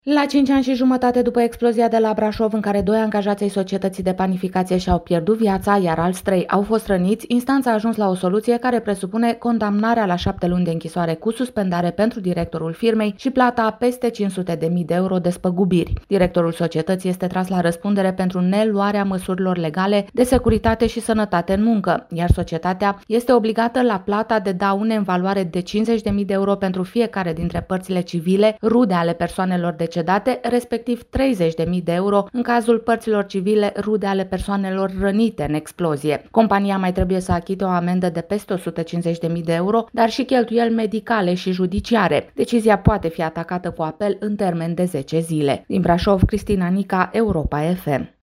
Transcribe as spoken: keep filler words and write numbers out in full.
La cinci ani și jumătate după explozia de la Brașov, în care doi angajați ai societății de panificație și-au pierdut viața, iar alți trei au fost răniți, instanța a ajuns la o soluție care presupune condamnarea la șapte luni de închisoare cu suspendare pentru directorul firmei și plata a peste cinci sute de mii de euro despăgubiri. Directorul societății este tras la răspundere pentru neluarea măsurilor legale de securitate și sănătate în muncă, iar societatea este obligată la plata de daune în valoare de cincizeci de mii de euro pentru fiecare dintre părțile civile, rude ale persoanelor decedate, respectiv treizeci de mii de euro în cazul părților civile rude ale persoanelor rănite în explozie. Compania mai trebuie să achite o amendă de peste o sută cincizeci de mii de euro, dar și cheltuieli medicale și judiciare. Decizia poate fi atacată cu apel în termen de zece zile. Din Brașov, Cristina Nica, Europa F M.